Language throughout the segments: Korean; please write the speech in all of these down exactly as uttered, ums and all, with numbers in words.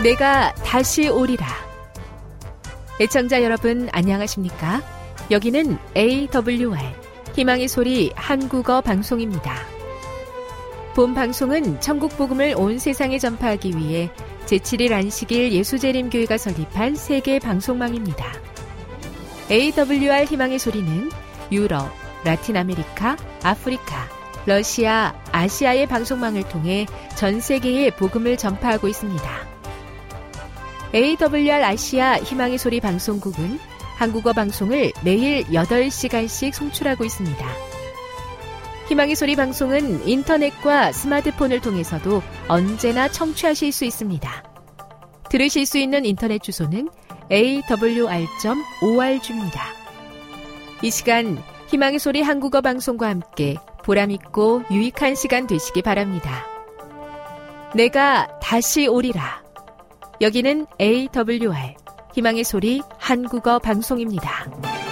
내가 다시 오리라. 애청자 여러분 안녕하십니까? 여기는 에이더블유알 희망의 소리 한국어 방송입니다. 본 방송은 천국 복음을 온 세상에 전파하기 위해 제칠 일 안식일 예수재림교회가 설립한 세계 방송망입니다. 에이더블유알 희망의 소리는 유럽, 라틴 아메리카, 아프리카, 러시아, 아시아의 방송망을 통해 전 세계에 복음을 전파하고 있습니다. 에이더블유알 아시아 희망의 소리 방송국은 한국어 방송을 매일 여덟 시간씩 송출하고 있습니다. 희망의 소리 방송은 인터넷과 스마트폰을 통해서도 언제나 청취하실 수 있습니다. 들으실 수 있는 인터넷 주소는 에이더블유알 닷 오알지입니다. 이 시간 희망의 소리 한국어 방송과 함께 보람있고 유익한 시간 되시기 바랍니다. 내가 다시 오리라. 여기는 에이더블유알 희망의 소리 한국어 방송입니다.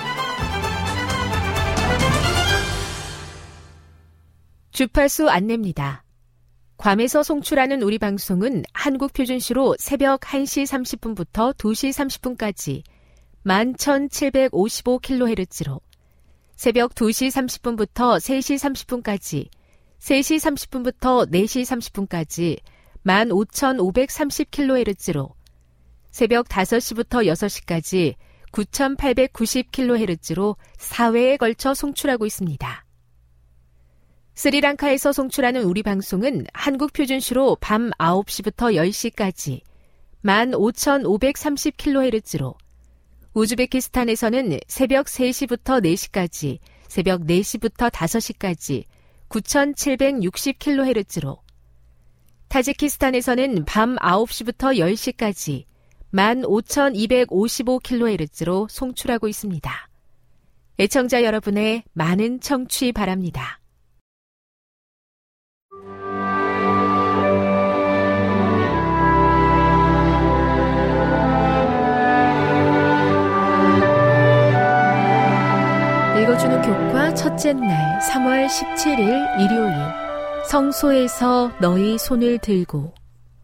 주파수 안내입니다. 괌에서 송출하는 우리 방송은 한국 표준시로 새벽 한 시 삼십 분부터 두 시 삼십 분까지 만 천칠백오십오 킬로헤르츠로, 새벽 두 시 삼십 분부터 세 시 삼십 분까지, 세 시 삼십 분부터 네 시 삼십 분까지 만 오천오백삼십 킬로헤르츠로, 새벽 다섯 시부터 여섯 시까지 구천팔백구십 킬로헤르츠로 사 회에 걸쳐 송출하고 있습니다. 스리랑카에서 송출하는 우리 방송은 한국 표준시로 밤 아홉 시부터 열 시까지 만 오천오백삼십 킬로헤르츠로, 우즈베키스탄에서는 새벽 세 시부터 네 시까지, 새벽 네 시부터 다섯 시까지 구천칠백육십 킬로헤르츠로, 타지키스탄에서는 밤 아홉 시부터 열 시까지 만 오천이백오십오 킬로헤르츠로 송출하고 있습니다. 애청자 여러분의 많은 청취 바랍니다. 읽어주는 교과 첫째 날 삼월 십칠일 일요일, 성소에서 너희 손을 들고.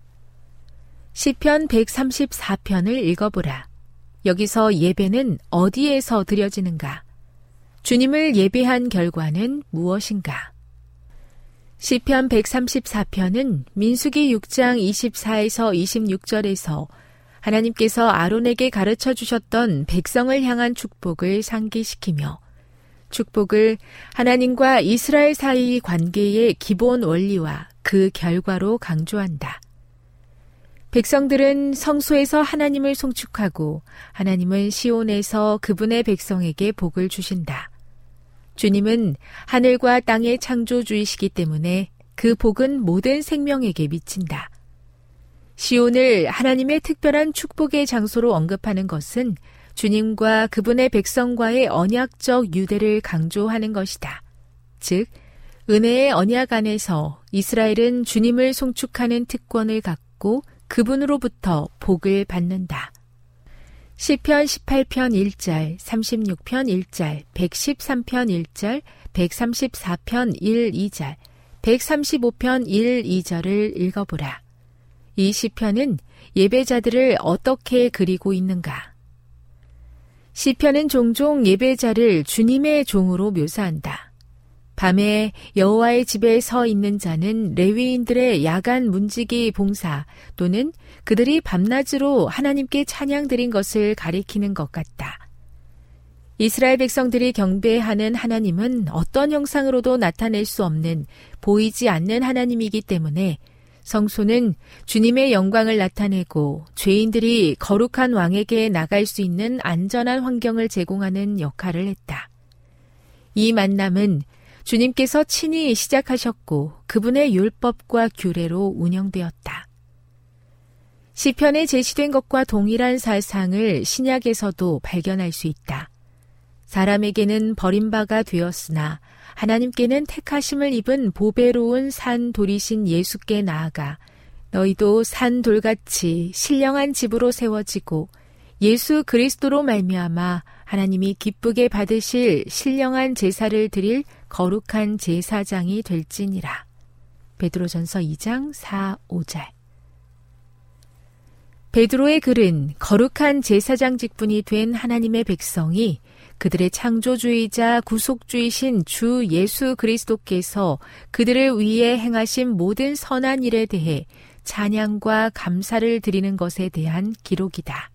시편 백삼십사 편을 읽어보라. 여기서 예배는 어디에서 드려지는가? 주님을 예배한 결과는 무엇인가? 시편 백삼십사 편은 민수기 육 장 이십사에서 이십육 절에서 하나님께서 아론에게 가르쳐 주셨던 백성을 향한 축복을 상기시키며, 축복을 하나님과 이스라엘 사이 관계의 기본 원리와 그 결과로 강조한다. 백성들은 성소에서 하나님을 송축하고 하나님은 시온에서 그분의 백성에게 복을 주신다. 주님은 하늘과 땅의 창조주이시기 때문에 그 복은 모든 생명에게 미친다. 시온을 하나님의 특별한 축복의 장소로 언급하는 것은 주님과 그분의 백성과의 언약적 유대를 강조하는 것이다. 즉, 은혜의 언약 안에서 이스라엘은 주님을 송축하는 특권을 갖고 그분으로부터 복을 받는다. 시편 십팔 편 일 절, 삼십육 편 일 절, 백십삼 편 일 절, 백삼십사 편 일, 이 절, 백삼십오 편 일, 이 절을 읽어보라. 이 시편은 예배자들을 어떻게 그리고 있는가? 시편은 종종 예배자를 주님의 종으로 묘사한다. 밤에 여호와의 집에 서 있는 자는 레위인들의 야간 문지기 봉사 또는 그들이 밤낮으로 하나님께 찬양 드린 것을 가리키는 것 같다. 이스라엘 백성들이 경배하는 하나님은 어떤 형상으로도 나타낼 수 없는 보이지 않는 하나님이기 때문에 성소는 주님의 영광을 나타내고 죄인들이 거룩한 왕에게 나갈 수 있는 안전한 환경을 제공하는 역할을 했다. 이 만남은 주님께서 친히 시작하셨고 그분의 율법과 규례로 운영되었다. 시편에 제시된 것과 동일한 사상을 신약에서도 발견할 수 있다. 사람에게는 버림바가 되었으나 하나님께는 택하심을 입은 보배로운 산 돌이신 예수께 나아가 너희도 산 돌같이 신령한 집으로 세워지고 예수 그리스도로 말미암아 하나님이 기쁘게 받으실 신령한 제사를 드릴 거룩한 제사장이 될지니라. 베드로전서 이 장 사, 오 절. 베드로의 글은 거룩한 제사장 직분이 된 하나님의 백성이 그들의 창조주이자 구속주이신 주 예수 그리스도께서 그들을 위해 행하신 모든 선한 일에 대해 찬양과 감사를 드리는 것에 대한 기록이다.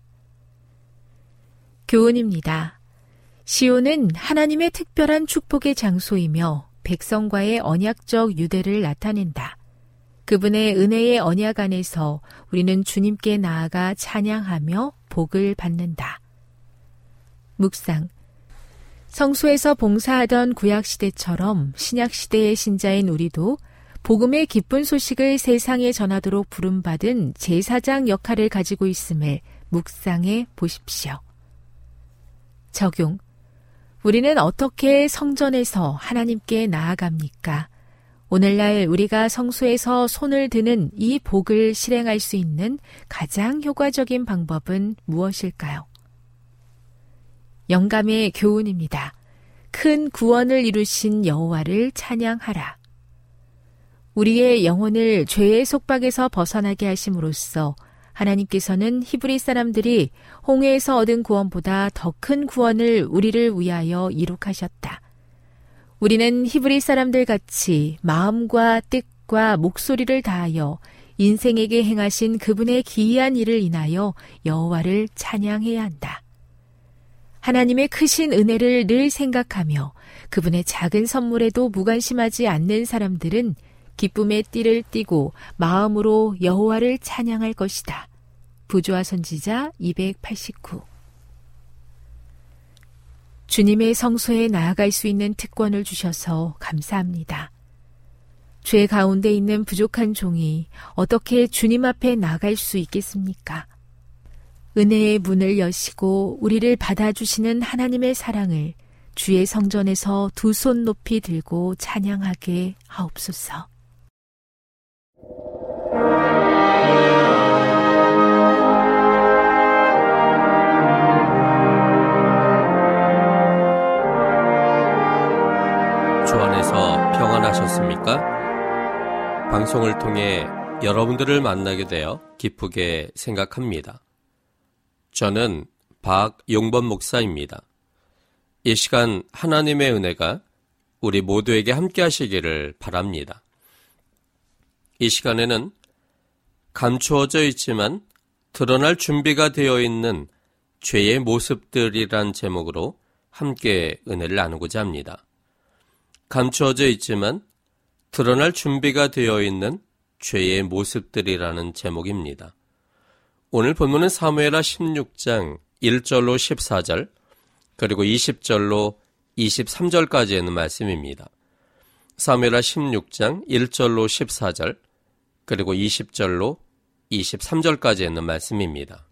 교훈입니다. 시온은 하나님의 특별한 축복의 장소이며 백성과의 언약적 유대를 나타낸다. 그분의 은혜의 언약 안에서 우리는 주님께 나아가 찬양하며 복을 받는다. 묵상. 성소에서 봉사하던 구약시대처럼 신약시대의 신자인 우리도 복음의 기쁜 소식을 세상에 전하도록 부름받은 제사장 역할을 가지고 있음을 묵상해 보십시오. 적용. 우리는 어떻게 성전에서 하나님께 나아갑니까? 오늘날 우리가 성소에서 손을 드는 이 복을 실행할 수 있는 가장 효과적인 방법은 무엇일까요? 영감의 교훈입니다. 큰 구원을 이루신 여호와를 찬양하라. 우리의 영혼을 죄의 속박에서 벗어나게 하심으로써 하나님께서는 히브리 사람들이 홍해에서 얻은 구원보다 더 큰 구원을 우리를 위하여 이룩하셨다. 우리는 히브리 사람들 같이 마음과 뜻과 목소리를 다하여 인생에게 행하신 그분의 기이한 일을 인하여 여호와를 찬양해야 한다. 하나님의 크신 은혜를 늘 생각하며 그분의 작은 선물에도 무관심하지 않는 사람들은 기쁨의 띠를 띠고 마음으로 여호와를 찬양할 것이다. 부조화 선지자 이백팔십구. 주님의 성소에 나아갈 수 있는 특권을 주셔서 감사합니다. 죄 가운데 있는 부족한 종이 어떻게 주님 앞에 나갈 수 있겠습니까? 은혜의 문을 여시고 우리를 받아주시는 하나님의 사랑을 주의 성전에서 두 손 높이 들고 찬양하게 하옵소서. 주 안에서 평안하셨습니까? 방송을 통해 여러분들을 만나게 되어 기쁘게 생각합니다. 저는 박용범 목사입니다. 이 시간 하나님의 은혜가 우리 모두에게 함께 하시기를 바랍니다. 이 시간에는 감추어져 있지만 드러날 준비가 되어 있는 죄의 모습들이란 제목으로 함께 은혜를 나누고자 합니다. 감추어져 있지만 드러날 준비가 되어 있는 죄의 모습들이라는 제목입니다. 오늘 본문은 사무엘하 십육 장 일 절로 십사 절 그리고 이십 절로 이십삼 절까지 있는 말씀입니다. 사무엘하 십육 장 일 절로 십사 절 그리고 이십 절로 이십삼 절까지 있는 말씀입니다.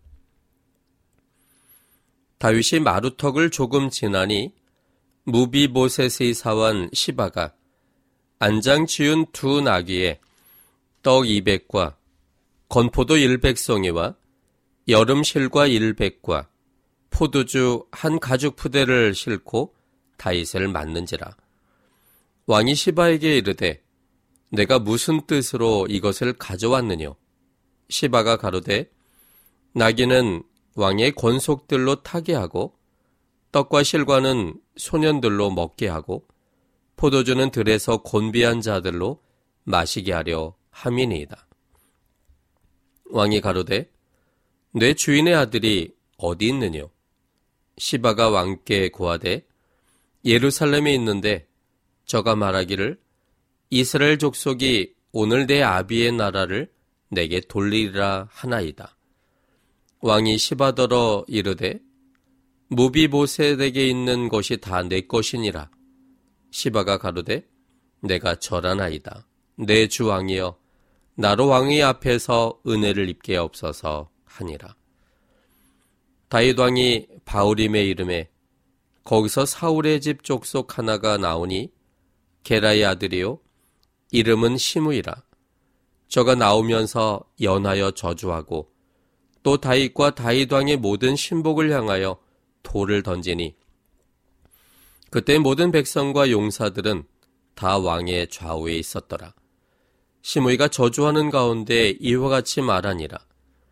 다윗이 마루턱을 조금 지나니 무비보셋의 사원 시바가 안장 지은 두 나귀에 떡 이백과 건포도 일백 송이와 여름실과 일백과 포도주 한 가죽 푸대를 싣고 다윗을 맞는지라. 왕이 시바에게 이르되 내가 무슨 뜻으로 이것을 가져왔느뇨? 시바가 가로되 나귀는 왕의 권속들로 타게 하고 떡과 실과는 소년들로 먹게 하고 포도주는 들에서 곤비한 자들로 마시게 하려 함이니이다. 왕이 가로되 내 주인의 아들이 어디 있느뇨? 시바가 왕께 고하되 예루살렘에 있는데 저가 말하기를 이스라엘 족속이 오늘 내 아비의 나라를 내게 돌리리라 하나이다. 왕이 시바더러 이르되 무비보셋에게 있는 것이 다 내 것이니라. 시바가 가로되 내가 절하나이다. 내 주 왕이여 나로 왕의 앞에서 은혜를 입게 없어서 하니라. 다윗 왕이 바울임의 이름에 거기서 사울의 집 족속 하나가 나오니 게라의 아들이요 이름은 시므이라. 저가 나오면서 연하여 저주하고 또 다윗과 다윗 왕의 모든 신복을 향하여 돌을 던지니 그때 모든 백성과 용사들은 다 왕의 좌우에 있었더라. 시므이가 저주하는 가운데 이와 같이 말하니라.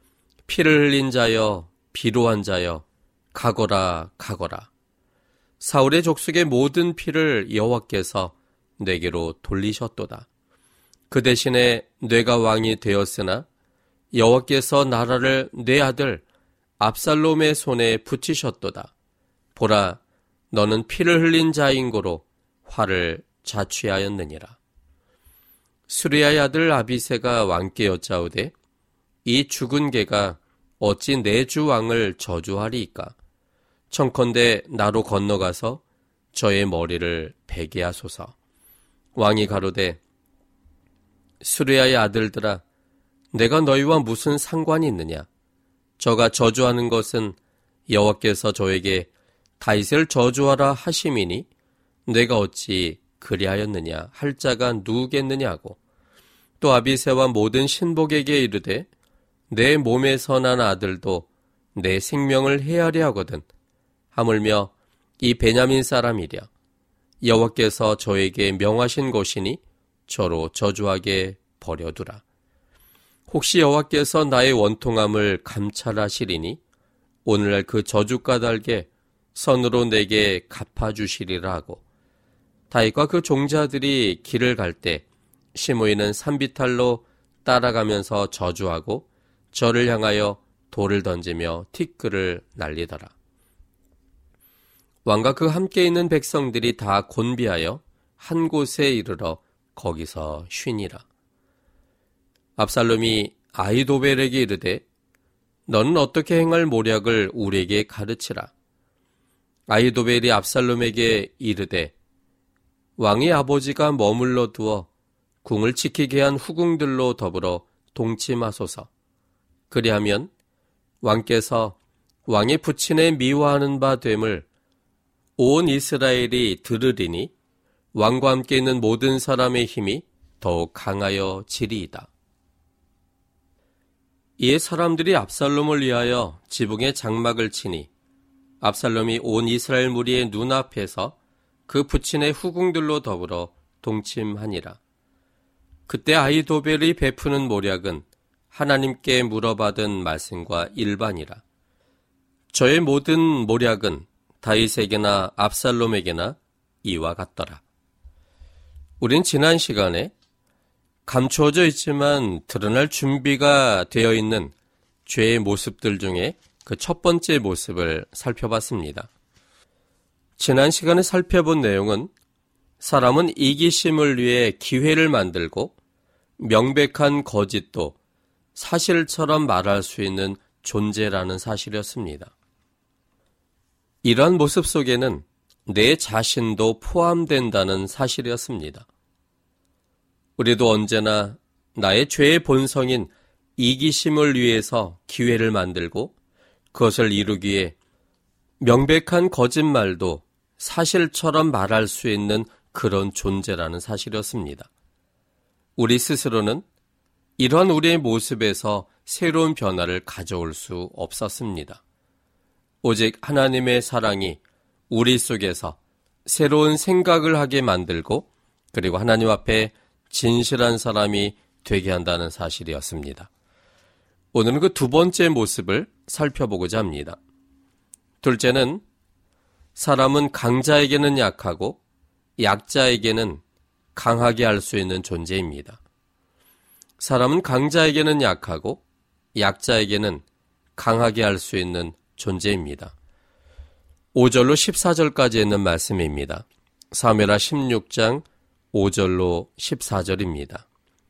피를 흘린 자여, 비로한 자여, 가거라, 가거라. 사울의 족속의 모든 피를 여호와께서 내게로 돌리셨도다. 그 대신에 내가 왕이 되었으나 여호와께서 나라를 내 아들 압살롬의 손에 붙이셨도다. 보라, 너는 피를 흘린 자인 고로 화를 자취하였느니라. 수리아의 아들 아비새가 왕께 여짜오되 이 죽은 개가 어찌 내 주 왕을 저주하리이까? 청컨대 나로 건너가서 저의 머리를 베게 하소서. 왕이 가로되 수리아의 아들들아, 내가 너희와 무슨 상관이 있느냐? 저가 저주하는 것은 여호와께서 저에게 다윗을 저주하라 하심이니 내가 어찌 그리하였느냐 할 자가 누구겠느냐고. 또 아비새와 모든 신복에게 이르되 내 몸에서 난 아들도 내 생명을 해하려 하거든. 하물며 이 베냐민 사람이랴. 여호와께서 저에게 명하신 것이니 저로 저주하게 버려두라. 혹시 여호와께서 나의 원통함을 감찰하시리니 오늘날 그 저주 까닭에 선으로 내게 갚아주시리라 하고, 다윗과 그 종자들이 길을 갈 때 시므이는 산비탈로 따라가면서 저주하고 저를 향하여 돌을 던지며 티끌을 날리더라. 왕과 그 함께 있는 백성들이 다 곤비하여 한 곳에 이르러 거기서 쉬니라. 압살롬이 아히도벨에게 이르되 너는 어떻게 행할 모략을 우리에게 가르치라. 아히도벨이 압살롬에게 이르되 왕의 아버지가 머물러 두어 궁을 지키게 한 후궁들로 더불어 동침하소서. 그리하면 왕께서 왕의 부친에 미워하는 바 됨을 온 이스라엘이 들으리니 왕과 함께 있는 모든 사람의 힘이 더욱 강하여 지리이다. 이에 사람들이 압살롬을 위하여 지붕에 장막을 치니 압살롬이 온 이스라엘 무리의 눈앞에서 그 부친의 후궁들로 더불어 동침하니라. 그때 아히도벨이 베푸는 모략은 하나님께 물어받은 말씀과 일반이라. 저의 모든 모략은 다윗에게나 압살롬에게나 이와 같더라. 우린 지난 시간에 감추어져 있지만 드러날 준비가 되어 있는 죄의 모습들 중에 그 첫 번째 모습을 살펴봤습니다. 지난 시간에 살펴본 내용은 사람은 이기심을 위해 기회를 만들고 명백한 거짓도 사실처럼 말할 수 있는 존재라는 사실이었습니다. 이러한 모습 속에는 내 자신도 포함된다는 사실이었습니다. 우리도 언제나 나의 죄의 본성인 이기심을 위해서 기회를 만들고 그것을 이루기에 명백한 거짓말도 사실처럼 말할 수 있는 그런 존재라는 사실이었습니다. 우리 스스로는 이러한 우리의 모습에서 새로운 변화를 가져올 수 없었습니다. 오직 하나님의 사랑이 우리 속에서 새로운 생각을 하게 만들고 그리고 하나님 앞에 진실한 사람이 되게 한다는 사실이었습니다. 오늘은 그 두 번째 모습을 살펴보고자 합니다. 둘째는 사람은 강자에게는 약하고 약자에게는 강하게 할 수 있는 존재입니다. 사람은 강자에게는 약하고 약자에게는 강하게 할 수 있는 존재입니다. 오 절로 십사 절까지 있는 말씀입니다. 사무엘하 십육 장 오 절로 십사 절입니다.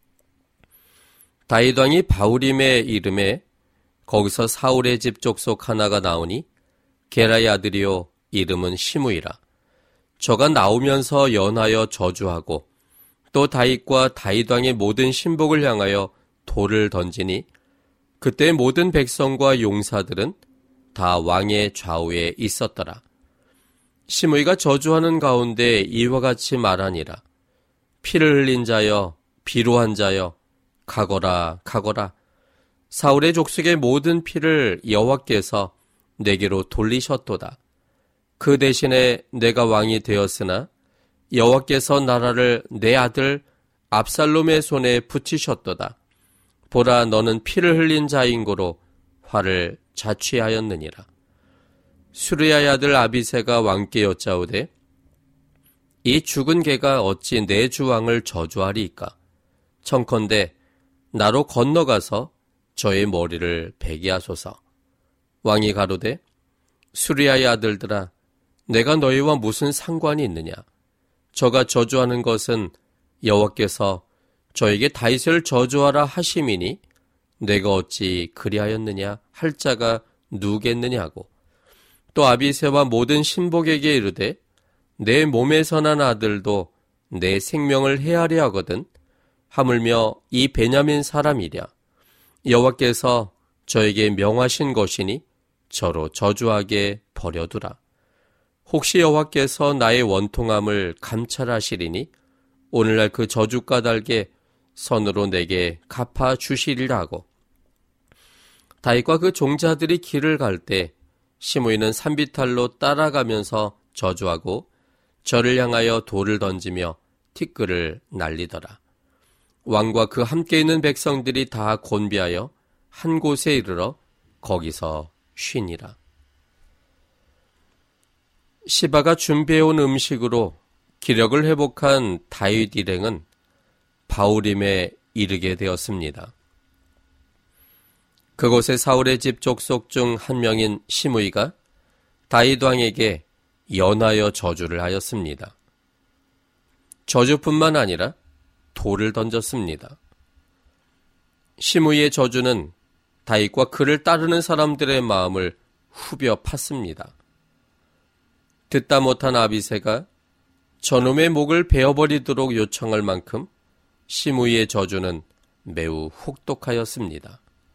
다윗 왕이 바후림의 이름에 거기서 사울의 집 족속 하나가 나오니 게라의 아들이요 이름은 시므이라. 저가 나오면서 연하여 저주하고 또 다윗과 다윗 왕의 모든 신복을 향하여 돌을 던지니 그때 모든 백성과 용사들은 다 왕의 좌우에 있었더라. 시므이가 저주하는 가운데 이와 같이 말하니라. 피를 흘린 자여, 비로한 자여, 가거라, 가거라. 사울의 족속의 모든 피를 여호와께서 내게로 돌리셨도다. 그 대신에 내가 왕이 되었으나 여호와께서 나라를 내 아들 압살롬의 손에 붙이셨도다. 보라, 너는 피를 흘린 자인 고로 화를 자취하였느니라. 수르야의 아들 아비새가 왕께 여짜오되 이 죽은 개가 어찌 내 주왕을 저주하리이까? 청컨대 나로 건너가서 저의 머리를 베게 하소서. 왕이 가로되 수르야의 아들들아 내가 너희와 무슨 상관이 있느냐? 저가 저주하는 것은 여호와께서 저에게 다윗을 저주하라 하심이니 내가 어찌 그리하였느냐 할 자가 누겠느냐고. 또 아비새와 모든 신복에게 이르되 내 몸에서 난 아들도 내 생명을 해하려 하거든 하물며 이 베냐민 사람이랴. 여호와께서 저에게 명하신 것이니 저로 저주하게 버려두라. 혹시 여호와께서 나의 원통함을 감찰하시리니 오늘날 그 저주 까닭에 선으로 내게 갚아 주시리라 하고. 다윗과 그 종자들이 길을 갈 때 시므이는 산비탈로 따라가면서 저주하고 저를 향하여 돌을 던지며 티끌을 날리더라. 왕과 그 함께 있는 백성들이 다 곤비하여 한 곳에 이르러 거기서 쉬니라. 시바가 준비해온 음식으로 기력을 회복한 다윗 일행은 바후림에 이르게 되었습니다. 그곳에 사울의 집 족속 중 한 명인 시므이가 다윗 왕에게 연하여 저주를 하였습니다. 저주뿐만 아니라 돌을 던졌습니다. 시므이의 저주는 다윗과 그를 따르는 사람들의 마음을 후벼 팠습니다. 듣다 못한 아비새가 저놈의 목을 베어버리도록 요청할 만큼 시므이의 저주는 매우 혹독하였습니다.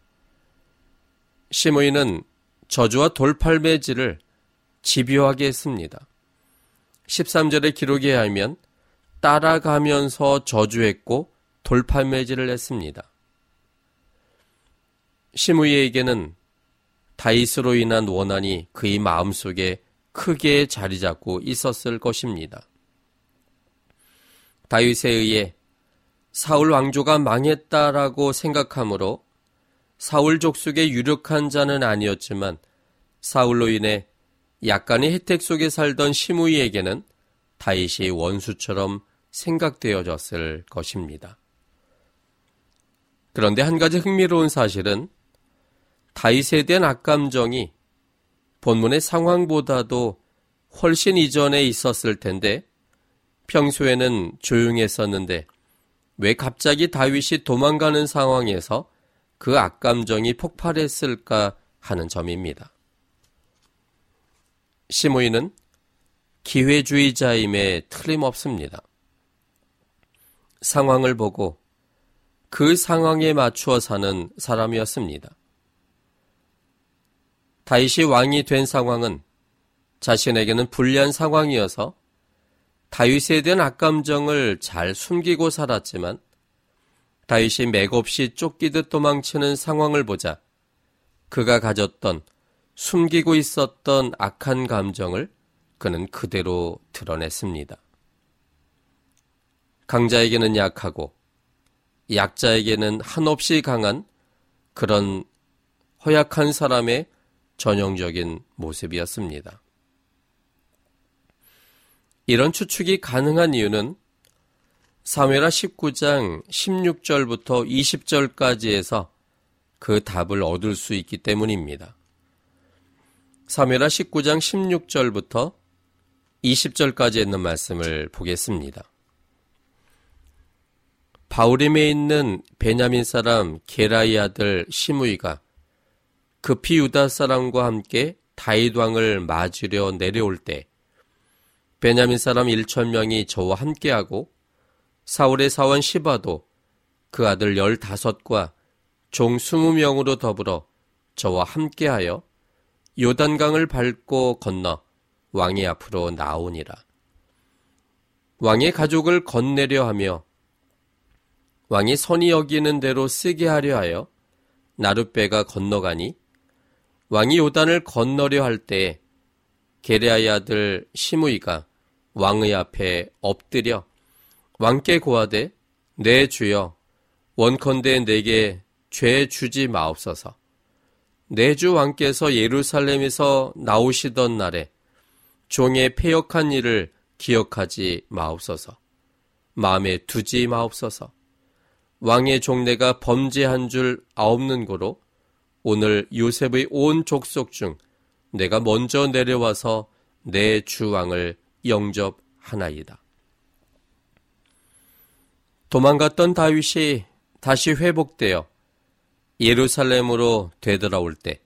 시므이는 저주와 돌팔매질을 집요하게 했습니다. 십삼 절의 기록에 의하면 따라가면서 저주했고 돌팔매질을 했습니다. 시므이에게는 다윗으로 인한 원한이 그의 마음속에 크게 자리 잡고 있었을 것입니다. 다윗에 의해 사울 왕조가 망했다라고 생각하므로 사울 족속의 유력한 자는 아니었지만 사울로 인해 약간의 혜택 속에 살던 시므이에게는 다윗이 원수처럼 생각되어졌을 것입니다. 그런데 한 가지 흥미로운 사실은 다윗에 대한 악감정이 본문의 상황보다도 훨씬 이전에 있었을 텐데 평소에는 조용했었는데 왜 갑자기 다윗이 도망가는 상황에서 그 악감정이 폭발했을까 하는 점입니다. 시므이는 기회주의자임에 틀림없습니다. 상황을 보고 그 상황에 맞추어 사는 사람이었습니다. 다윗이 왕이 된 상황은 자신에게는 불리한 상황이어서 다윗에 대한 악감정을 잘 숨기고 살았지만 다윗이 맥없이 쫓기듯 도망치는 상황을 보자 그가 가졌던 숨기고 있었던 악한 감정을 그는 그대로 드러냈습니다. 강자에게는 약하고 약자에게는 한없이 강한 그런 허약한 사람의 전형적인 모습이었습니다. 이런 추측이 가능한 이유는 사무엘하 십구 장 십육 절부터 이십 절까지에서 그 답을 얻을 수 있기 때문입니다. 사무엘하 십구 장 십육 절부터 이십 절까지 있는 말씀을 보겠습니다. 바후림에 있는 베냐민 사람 게라의 아들 시므이가 급히 유다 사람과 함께 다윗 왕을 맞으려 내려올 때 베냐민 사람 일천 명이 저와 함께하고 사울의 사원 시바도 그 아들 열다섯과 종 스무 명으로 더불어 저와 함께하여 요단강을 밟고 건너 왕의 앞으로 나오니라. 왕의 가족을 건네려 하며 왕이 선히 여기는 대로 쓰게 하려 하여 나룻배가 건너가니 왕이 요단을 건너려 할 때에 게레아의 아들 시므이가 왕의 앞에 엎드려 왕께 고하되 내 주여 원컨대 내게 죄 주지 마옵소서. 내 주 왕께서 예루살렘에서 나오시던 날에 종의 패역한 일을 기억하지 마옵소서. 마음에 두지 마옵소서. 왕의 종내가 범죄한 줄 아옵는 고로 오늘 요셉의 온 족속 중 내가 먼저 내려와서 내 주 왕을 영접하나이다. 도망갔던 다윗이 다시 회복되어 예루살렘으로 되돌아올 때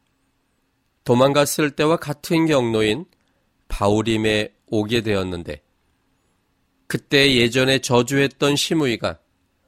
도망갔을 때와 같은 경로인 바울임에 오게 되었는데 그때 예전에 저주했던 시므이가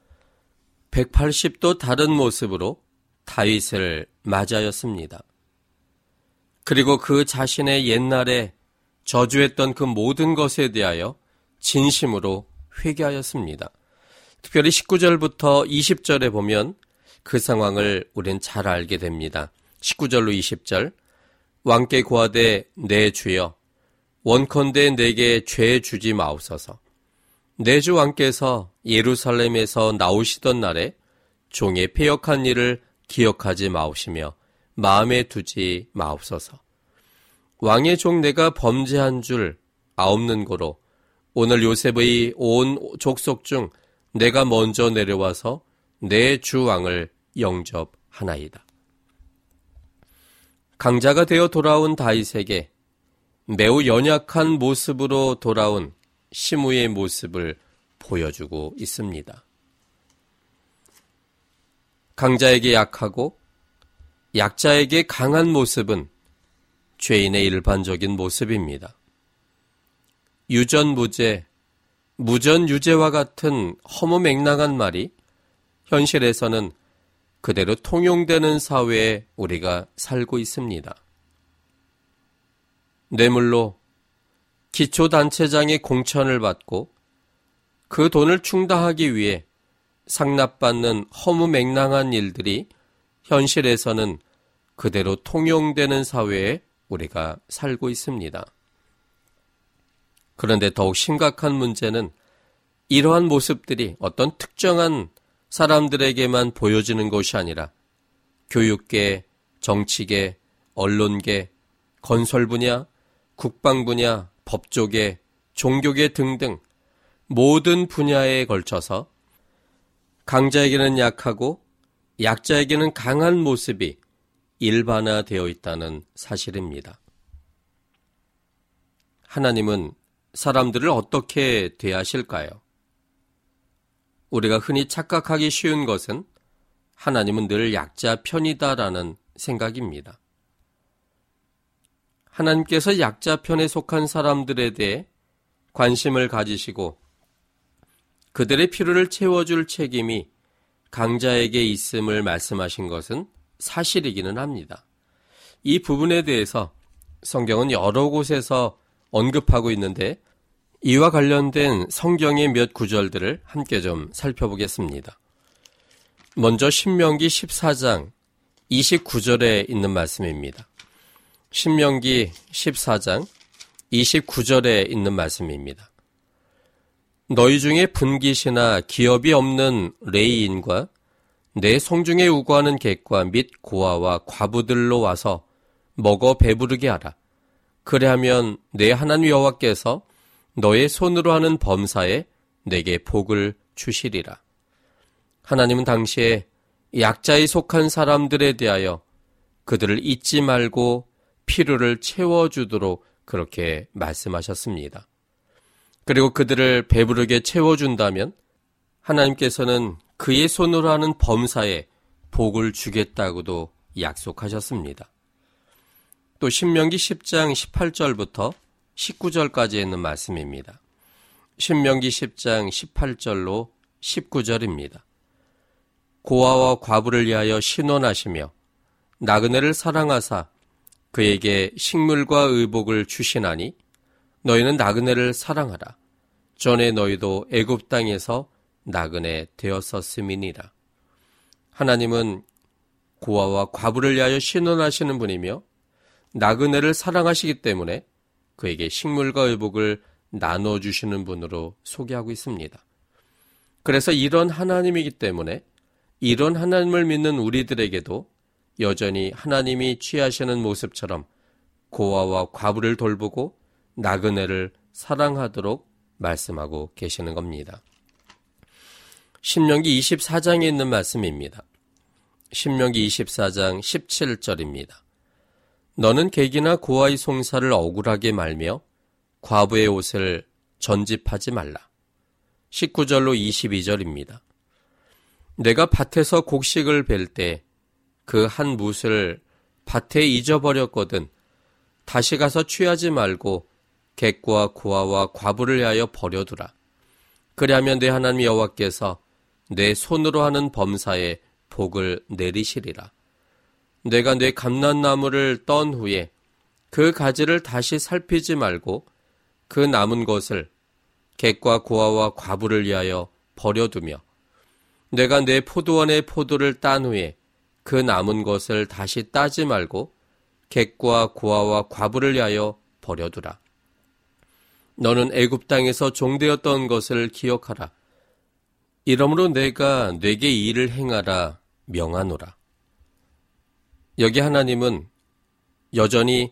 백팔십 도 다른 모습으로 다윗을 맞이하였습니다. 그리고 그 자신의 옛날에 저주했던 그 모든 것에 대하여 진심으로 회개하였습니다. 특별히 십구 절부터 이십 절에 보면 그 상황을 우린 잘 알게 됩니다. 십구 절로 이십 절. 왕께 고하되 내 주여 원컨대 내게 죄 주지 마옵소서. 내 주 왕께서 예루살렘에서 나오시던 날에 종의 패역한 일을 기억하지 마옵시며 마음에 두지 마옵소서. 왕의 종 내가 범죄한 줄 아옵는 고로 오늘 요셉의 온 족속 중 내가 먼저 내려와서 내 주 왕을 영접하나이다. 강자가 되어 돌아온 다윗에게 매우 연약한 모습으로 돌아온 시므이의 모습을 보여주고 있습니다. 강자에게 약하고 약자에게 강한 모습은 죄인의 일반적인 모습입니다. 유전무죄, 무전유죄와 같은 허무맹랑한 말이 현실에서는 그대로 통용되는 사회에 우리가 살고 있습니다. 뇌물로 기초단체장의 공천을 받고 그 돈을 충당하기 위해 상납받는 허무맹랑한 일들이 현실에서는 그대로 통용되는 사회에 우리가 살고 있습니다. 그런데 더욱 심각한 문제는 이러한 모습들이 어떤 특정한 사람들에게만 보여지는 것이 아니라 교육계, 정치계, 언론계, 건설 분야, 국방 분야, 법조계, 종교계 등등 모든 분야에 걸쳐서 강자에게는 약하고 약자에게는 강한 모습이 일반화되어 있다는 사실입니다. 하나님은 사람들을 어떻게 대하실까요? 우리가 흔히 착각하기 쉬운 것은 하나님은 늘 약자 편이다라는 생각입니다. 하나님께서 약자 편에 속한 사람들에 대해 관심을 가지시고 그들의 필요를 채워줄 책임이 강자에게 있음을 말씀하신 것은 사실이기는 합니다. 이 부분에 대해서 성경은 여러 곳에서 언급하고 있는데 이와 관련된 성경의 몇 구절들을 함께 좀 살펴보겠습니다. 먼저 신명기 십사 장 이십구 절에 있는 말씀입니다. 신명기 십사 장 이십구 절에 있는 말씀입니다. 너희 중에 분깃이나 기업이 없는 레이인과 내 성중에 우거하는 객과 및 고아와 과부들로 와서 먹어 배부르게 하라. 그래하면 내 하나님 여호와께서 너의 손으로 하는 범사에 내게 복을 주시리라. 하나님은 당시에 약자에 속한 사람들에 대하여 그들을 잊지 말고 필요를 채워주도록 그렇게 말씀하셨습니다. 그리고 그들을 배부르게 채워준다면 하나님께서는 그의 손으로 하는 범사에 복을 주겠다고도 약속하셨습니다. 또 신명기 십 장 십팔 절부터 십구 절까지 있는 말씀입니다. 신명기 십 장 십팔 절로 십구 절입니다. 고아와 과부를 위하여 신원하시며 나그네를 사랑하사 그에게 식물과 의복을 주시나니 너희는 나그네를 사랑하라. 전에 너희도 애굽 땅에서 나그네 되었었음이니라. 하나님은 고아와 과부를 위하여 신원하시는 분이며 나그네를 사랑하시기 때문에 그에게 식물과 의복을 나눠주시는 분으로 소개하고 있습니다. 그래서 이런 하나님이기 때문에 이런 하나님을 믿는 우리들에게도 여전히 하나님이 취하시는 모습처럼 고아와 과부를 돌보고 나그네를 사랑하도록 말씀하고 계시는 겁니다. 신명기 이십사 장에 있는 말씀입니다. 신명기 이십사 장 십칠 절입니다. 너는 객이나 고아의 송사를 억울하게 말며 과부의 옷을 전집하지 말라. 십구 절로 이십이 절입니다. 내가 밭에서 곡식을 벨 때 그 한 뭇을 밭에 잊어버렸거든 다시 가서 취하지 말고 객과 고아와 과부를 위하여 버려두라. 그리하면 내 하나님 여호와께서 내 손으로 하는 범사에 복을 내리시리라. 내가 내 감람나무를 떤 후에 그 가지를 다시 살피지 말고 그 남은 것을 객과 고아와 과부를 위하여 버려두며 내가 내 포도원의 포도를 딴 후에 그 남은 것을 다시 따지 말고 객과 고아와 과부를 위하여 버려두라. 너는 애굽 땅에서 종되었던 것을 기억하라. 이러므로 내가 네게 이 일을 행하라 명하노라. 여기 하나님은 여전히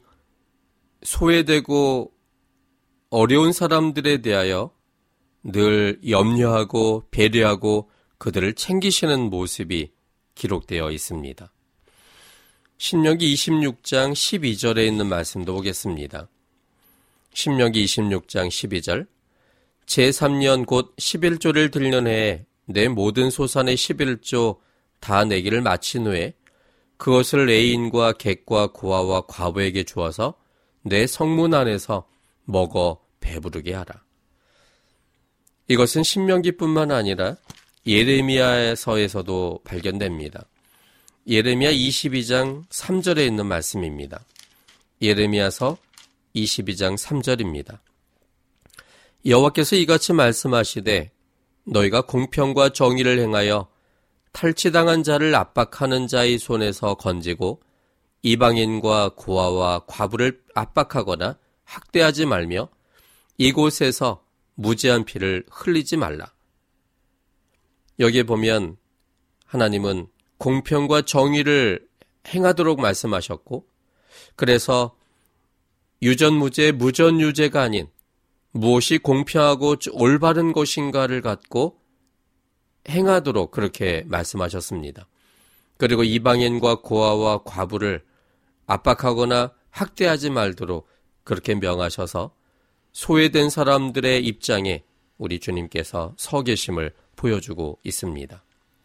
소외되고 어려운 사람들에 대하여 늘 염려하고 배려하고 그들을 챙기시는 모습이 기록되어 있습니다. 신명기 이십육 장 십이 절에 있는 말씀도 보겠습니다. 신명기 이십육 장 십이 절 제삼 년 곧 십일 조를 들년 해에 내 모든 소산의 십일 조 다 내기를 마친 후에 그것을 애인과 객과 고아와 과부에게 주어서 내 성문 안에서 먹어 배부르게 하라. 이것은 신명기뿐만 아니라 예레미야서에서도 발견됩니다. 예레미야 이십이 장 삼 절에 있는 말씀입니다. 예레미야서 이십이 장 삼 절입니다. 여호와께서 이같이 말씀하시되 너희가 공평과 정의를 행하여 탈취당한 자를 압박하는 자의 손에서 건지고 이방인과 고아와 과부를 압박하거나 학대하지 말며 이곳에서 무죄한 피를 흘리지 말라. 여기에 보면 하나님은 공평과 정의를 행하도록 말씀하셨고 그래서 유전무죄, 무전유죄가 아닌 무엇이 공평하고 올바른 것인가를 갖고 행하도록 그렇게 말씀하셨습니다. 그리고 이방인과 고아와 과부를 압박하거나 학대하지 말도록 그렇게 명하셔서 소외된 사람들의 입장에 우리 주님께서 서 계심을 보여주고 있습니다.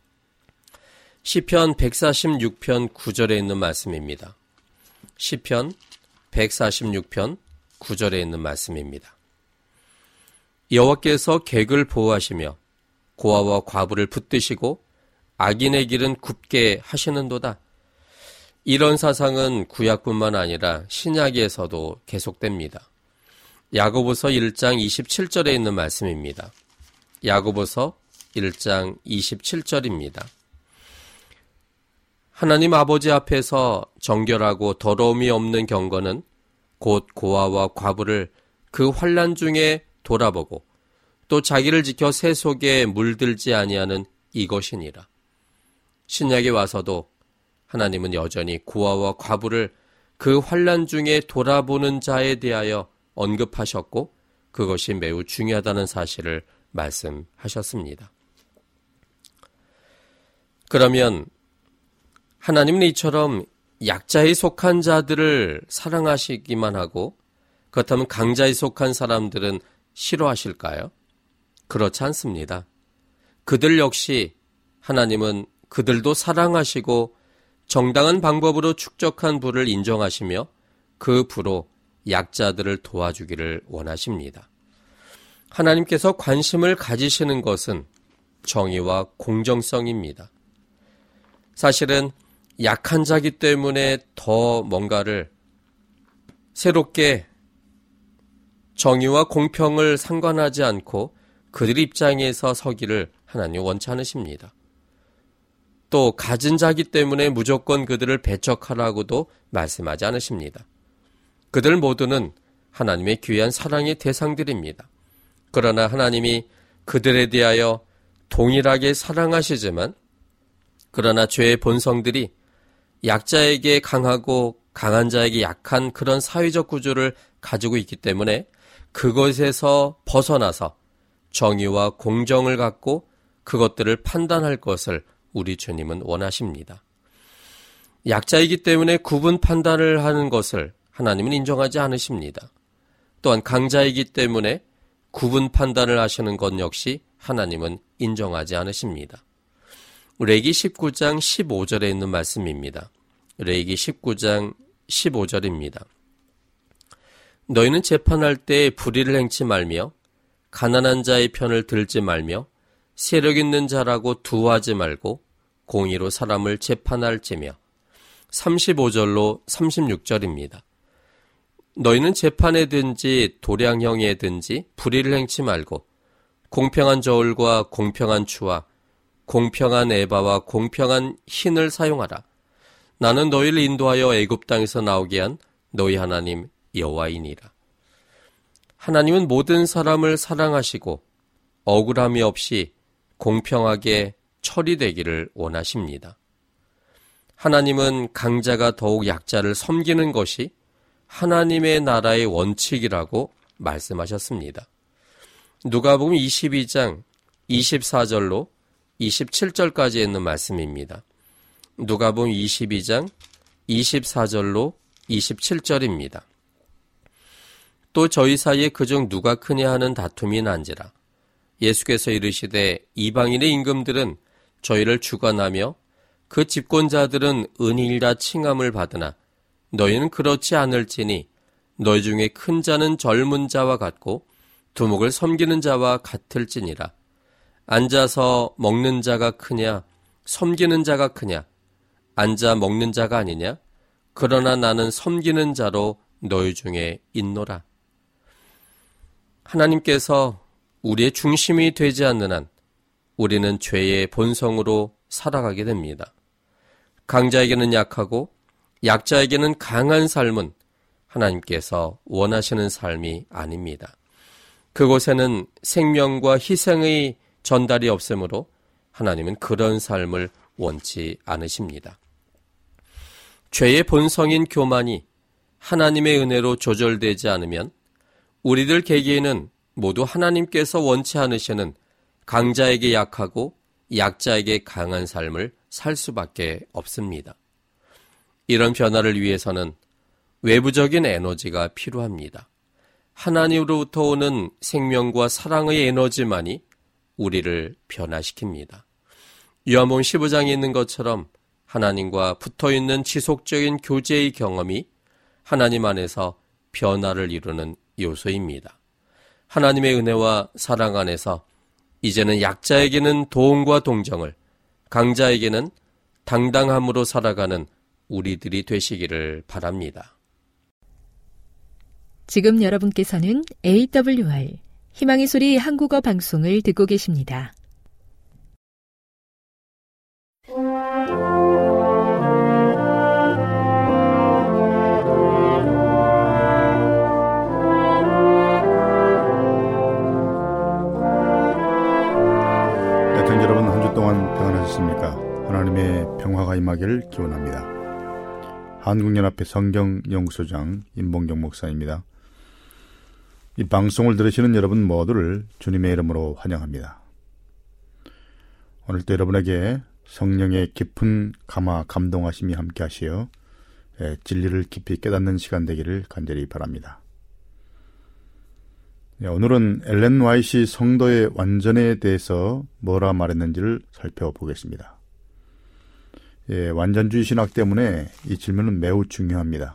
시편 백사십육 편 구 절에 있는 말씀입니다. 시편 백사십육 편 구 절에 있는 말씀입니다. 여호와께서 객을 보호하시며 고아와 과부를 붙드시고 악인의 길은 굽게 하시는도다. 이런 사상은 구약뿐만 아니라 신약에서도 계속됩니다. 야고보서 일 장 이십칠 절에 있는 말씀입니다. 야고보서 일 장 이십칠 절입니다. 하나님 아버지 앞에서 정결하고 더러움이 없는 경건은 곧 고아와 과부를 그 환난 중에 돌아보고 또 자기를 지켜 새 속에 물들지 아니하는 이것이니라. 신약에 와서도 하나님은 여전히 고아와 과부를 그 환난 중에 돌아보는 자에 대하여 언급하셨고 그것이 매우 중요하다는 사실을 말씀하셨습니다. 그러면 하나님은 이처럼 약자에 속한 자들을 사랑하시기만 하고 그렇다면 강자에 속한 사람들은 싫어하실까요? 그렇지 않습니다. 그들 역시 하나님은 그들도 사랑하시고 정당한 방법으로 축적한 부를 인정하시며 그 부로 약자들을 도와주기를 원하십니다. 하나님께서 관심을 가지시는 것은 정의와 공정성입니다. 사실은 약한 자기 때문에 더 뭔가를 새롭게 정의와 공평을 상관하지 않고 그들 입장에서 서기를 하나님 원치 않으십니다. 또 가진 자기 때문에 무조건 그들을 배척하라고도 말씀하지 않으십니다. 그들 모두는 하나님의 귀한 사랑의 대상들입니다. 그러나 하나님이 그들에 대하여 동일하게 사랑하시지만 그러나 죄의 본성들이 약자에게 강하고 강한 자에게 약한 그런 사회적 구조를 가지고 있기 때문에 그것에서 벗어나서 정의와 공정을 갖고 그것들을 판단할 것을 우리 주님은 원하십니다. 약자이기 때문에 구분 판단을 하는 것을 하나님은 인정하지 않으십니다. 또한 강자이기 때문에 구분 판단을 하시는 것 역시 하나님은 인정하지 않으십니다. 레위기 십구 장 십오 절에 있는 말씀입니다. 레위기 십구 장 십오 절입니다. 너희는 재판할 때 불의를 행치 말며 가난한 자의 편을 들지 말며 세력 있는 자라고 두하지 말고 공의로 사람을 재판할지며 삼십오 절로 삼십육 절입니다. 너희는 재판에든지 도량형에든지 불의를 행치 말고 공평한 저울과 공평한 추와 공평한 에바와 공평한 흰을 사용하라. 나는 너희를 인도하여 애굽 땅에서 나오게 한 너희 하나님 여호와이니라. 하나님은 모든 사람을 사랑하시고 억울함이 없이 공평하게 처리되기를 원하십니다. 하나님은 강자가 더욱 약자를 섬기는 것이 하나님의 나라의 원칙이라고 말씀하셨습니다. 누가복음 이십이 장 이십사 절로 이십칠 절까지 있는 말씀입니다. 누가복음 이십이 장 이십사 절로 이십칠 절입니다. 또 저희 사이에 그중 누가 크냐 하는 다툼이 난지라. 예수께서 이르시되 이방인의 임금들은 저희를 주관하며 그 집권자들은 은일다 칭함을 받으나 너희는 그렇지 않을지니 너희 중에 큰 자는 젊은 자와 같고 두목을 섬기는 자와 같을지니라. 앉아서 먹는 자가 크냐 섬기는 자가 크냐 앉아 먹는 자가 아니냐. 그러나 나는 섬기는 자로 너희 중에 있노라. 하나님께서 우리의 중심이 되지 않는 한 우리는 죄의 본성으로 살아가게 됩니다. 강자에게는 약하고 약자에게는 강한 삶은 하나님께서 원하시는 삶이 아닙니다. 그곳에는 생명과 희생의 전달이 없으므로 하나님은 그런 삶을 원치 않으십니다. 죄의 본성인 교만이 하나님의 은혜로 조절되지 않으면 우리들 개개인은 모두 하나님께서 원치 않으시는 강자에게 약하고 약자에게 강한 삶을 살 수밖에 없습니다. 이런 변화를 위해서는 외부적인 에너지가 필요합니다. 하나님으로부터 오는 생명과 사랑의 에너지만이 우리를 변화시킵니다. 요한복음 십오 장에 있는 것처럼 하나님과 붙어있는 지속적인 교제의 경험이 하나님 안에서 변화를 이루는 요소입니다. 하나님의 은혜와 사랑 안에서 이제는 약자에게는 도움과 동정을, 강자에게는 당당함으로 살아가는 우리들이 되시기를 바랍니다. 지금 여러분께서는 에이더블유알 희망의 소리 한국어 방송을 듣고 계십니다. 애청자 여러분, 한 주 동안 평안하셨습니까? 하나님의 평화가 임하기를 기원합니다. 한국연합회 성경연구소장 임봉경 목사입니다. 이 방송을 들으시는 여러분 모두를 주님의 이름으로 환영합니다. 오늘도 여러분에게 성령의 깊은 감화 감동하심이 함께 하시어 진리를 깊이 깨닫는 시간 되기를 간절히 바랍니다. 오늘은 엘렌 화이트 성도의 완전에 대해서 뭐라 말했는지를 살펴보겠습니다. 예, 완전주의 신학 때문에 이 질문은 매우 중요합니다.